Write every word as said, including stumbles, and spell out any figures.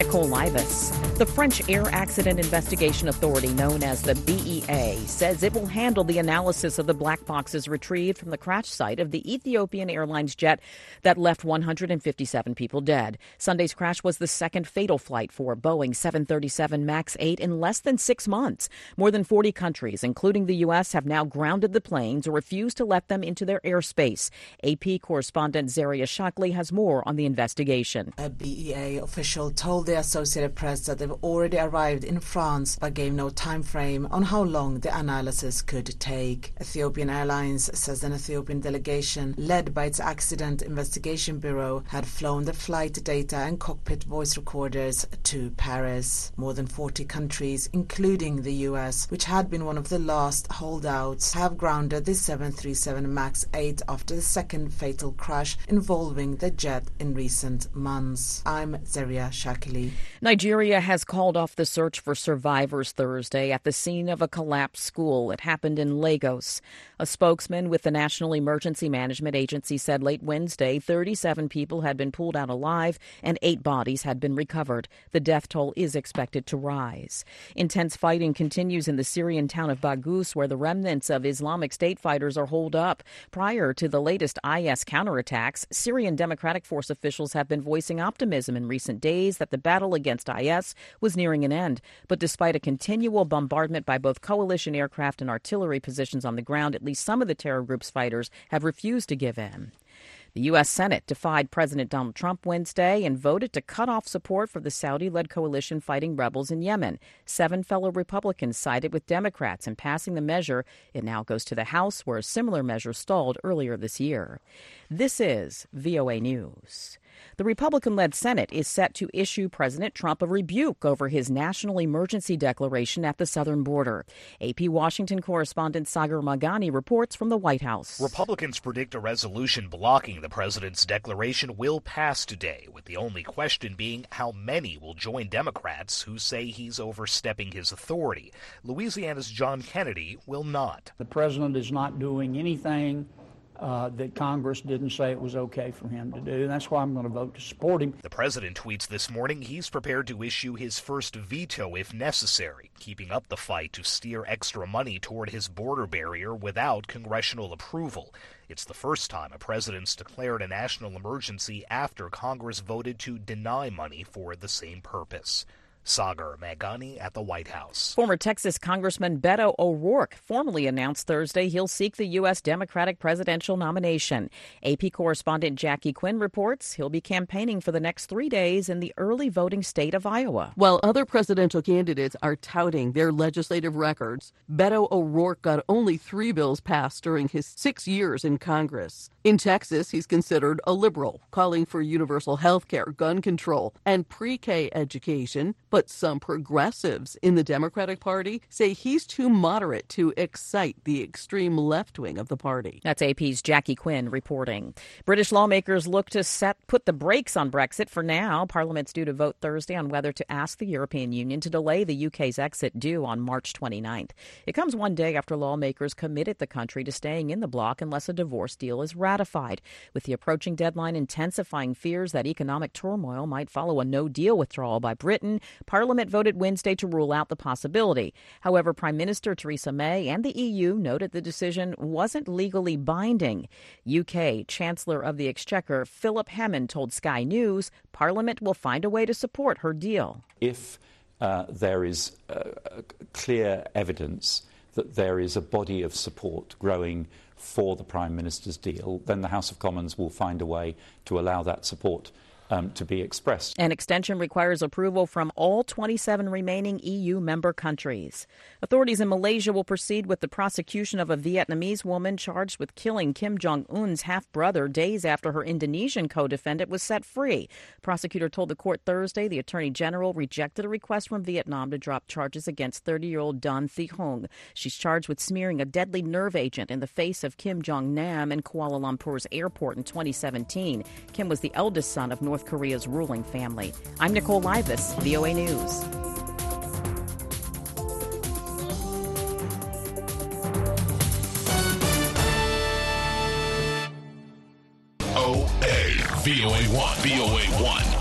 Nicole Livas. The French Air Accident Investigation Authority, known as the B E A, says it will handle the analysis of the black boxes retrieved from the crash site of the Ethiopian Airlines jet that left one hundred fifty-seven people dead. Sunday's crash was the second fatal flight for Boeing seven thirty-seven MAX eight in less than six months. More than forty countries, including the U S, have now grounded the planes or refused to let them into their airspace. A P correspondent Zaria Shockley has more on the investigation. A B E A official told the Associated Press that they've already arrived in France but gave no time frame on how long the analysis could take. Ethiopian Airlines says an Ethiopian delegation led by its Accident Investigation Bureau had flown the flight data and cockpit voice recorders to Paris. More than forty countries, including the U S, which had been one of the last holdouts, have grounded the seven thirty-seven MAX eight after the second fatal crash involving the jet in recent months. I'm Zaria Shockley. Nigeria has called off the search for survivors Thursday at the scene of a collapsed school. It happened in Lagos. A spokesman with the National Emergency Management Agency said late Wednesday thirty-seven people had been pulled out alive and eight bodies had been recovered. The death toll is expected to rise. Intense fighting continues in the Syrian town of Baghuz, where the remnants of Islamic State fighters are holed up. Prior to the latest I S counterattacks, Syrian Democratic Force officials have been voicing optimism in recent days that the battle against I S was nearing an end. But despite a continual bombardment by both coalition aircraft and artillery positions on the ground, at least some of the terror group's fighters have refused to give in. The U S Senate defied President Donald Trump Wednesday and voted to cut off support for the Saudi-led coalition fighting rebels in Yemen. Seven fellow Republicans sided with Democrats in passing the measure. It now goes to the House, where a similar measure stalled earlier this year. This is V O A News. The Republican-led Senate is set to issue President Trump a rebuke over his national emergency declaration at the southern border. A P Washington correspondent Sagar Meghani reports from the White House. Republicans predict a resolution blocking the president's declaration will pass today, with the only question being how many will join Democrats who say he's overstepping his authority. Louisiana's John Kennedy will not. The president is not doing anything Uh, that Congress didn't say it was okay for him to do. That's why I'm going to vote to support him. The president tweets this morning he's prepared to issue his first veto if necessary, keeping up the fight to steer extra money toward his border barrier without congressional approval. It's the first time a president's declared a national emergency after Congress voted to deny money for the same purpose. Sagar Meghani at the White House. Former Texas Congressman Beto O'Rourke formally announced Thursday he'll seek the U S Democratic presidential nomination. A P correspondent Jackie Quinn reports he'll be campaigning for the next three days in the early voting state of Iowa. While other presidential candidates are touting their legislative records, Beto O'Rourke got only three bills passed during his six years in Congress. In Texas, he's considered a liberal, calling for universal health care, gun control, and pre-K education. But some progressives in the Democratic Party say he's too moderate to excite the extreme left wing of the party. That's A P's Jackie Quinn reporting. British lawmakers look to set put the brakes on Brexit for now. Parliament's due to vote Thursday on whether to ask the European Union to delay the U K's exit due on March twenty-ninth. It comes one day after lawmakers committed the country to staying in the bloc unless a divorce deal is ratified. With the approaching deadline intensifying fears that economic turmoil might follow a no-deal withdrawal by Britain, Parliament voted Wednesday to rule out the possibility. However, Prime Minister Theresa May and the E U noted the decision wasn't legally binding. U K Chancellor of the Exchequer Philip Hammond told Sky News Parliament will find a way to support her deal. If uh, there is uh, clear evidence that there is a body of support growing for the Prime Minister's deal, then the House of Commons will find a way to allow that support Um, to be expressed. An extension requires approval from all twenty-seven remaining E U member countries. Authorities in Malaysia will proceed with the prosecution of a Vietnamese woman charged with killing Kim Jong-un's half-brother days after her Indonesian co-defendant was set free. Prosecutor told the court Thursday the Attorney General rejected a request from Vietnam to drop charges against thirty-year-old Dan Thi Hong. She's charged with smearing a deadly nerve agent in the face of Kim Jong-nam in Kuala Lumpur's airport in twenty seventeen. Kim was the eldest son of North Korea's ruling family. I'm Nicole Livas, V O A News. O A V O A one. V O A one.